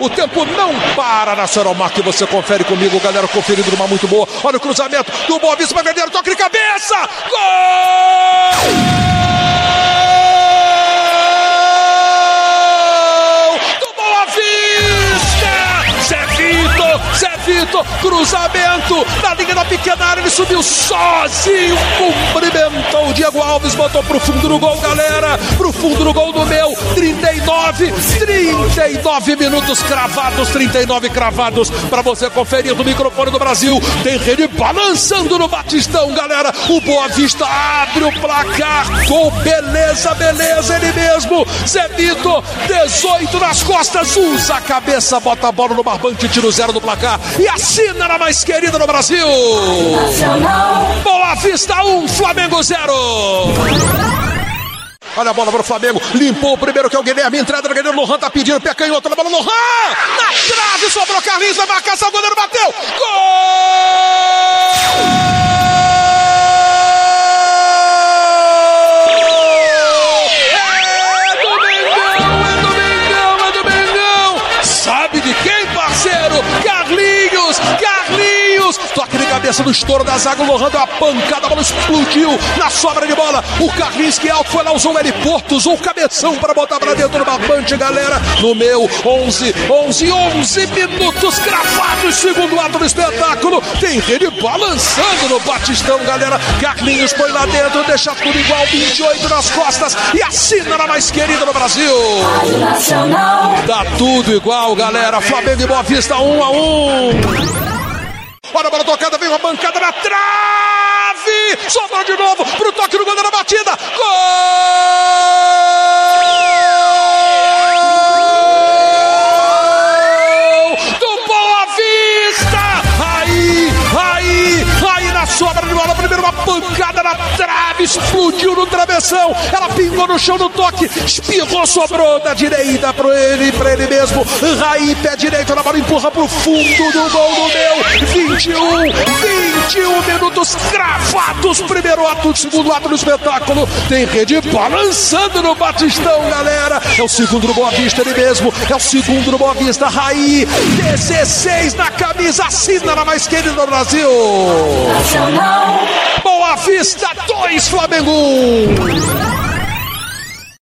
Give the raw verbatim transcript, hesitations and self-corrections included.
O tempo não para na Soromar, que você confere comigo, galera, conferindo numa muito boa. Olha o cruzamento do Boa Vista, Magadeiro, toque de cabeça! Gol! Do Boa Vista! Zé Vitor, Zé Vitor, cruzamento na linha da pequena área, ele subiu sozinho, cumprimentou o Diego Alves, botou pro fundo do gol, galera, pro fundo do gol do meu, trinta e nove, trinta e nove minutos cravados, trinta e nove cravados, pra você conferir do microfone do Brasil, tem rede balançando no Batistão, galera, o Boa Vista abre o placar, gol, beleza, beleza, ele mesmo, Zé Vitor, dezoito nas costas, usa a cabeça, bota a bola no barbante, tira o zero do placar, e assina na mais querida no Brasil. Boa Vista um, Flamengo zero. Olha a bola para o Flamengo, limpou o primeiro que é o Guilherme, entrada do Guilherme, Lohan tá pedindo, pé canhoto, na bola, Lohan, na trave, sobrou Carlinhos, na marcação, o goleiro bateu, gol! Toque de cabeça no estouro da zaga, o Lohan deu a pancada, a bola explodiu na sobra de bola. O Carlinhos, que é alto, foi lá, usou o heliporto, usou o cabeção para botar para dentro do barbante, galera. No meu, onze, onze, onze minutos cravados, segundo ato do espetáculo. Tem rede balançando no Batistão, galera. Carlinhos põe lá dentro, deixa tudo igual, vinte e oito nas costas e assina na mais querida no Brasil. Tá tudo igual, galera. Flamengo e Boa Vista, um a um. Olha a bola tocada, vem uma bancada na trave! Sobrou de novo pro toque do goleiro, batida! Gol! Do Boa Vista! Aí, aí, aí na sobra de bola, primeiro uma pancada na trave, explodiu no travessão, ela pingou no chão no toque, espirrou, sobrou da direita para ele, para ele mesmo, Raí, pé direito na bola, empurra pro fundo do gol do meu, vinte e um, vinte e um minutos cravados, primeiro ato, segundo ato do espetáculo, tem rede balançando no Batistão, galera, é o segundo do Boa Vista, ele mesmo, é o segundo do Boa Vista, Raí, dezesseis na camisa, assina na mais querida do Brasil. Boa Vista dois, Flamengo um.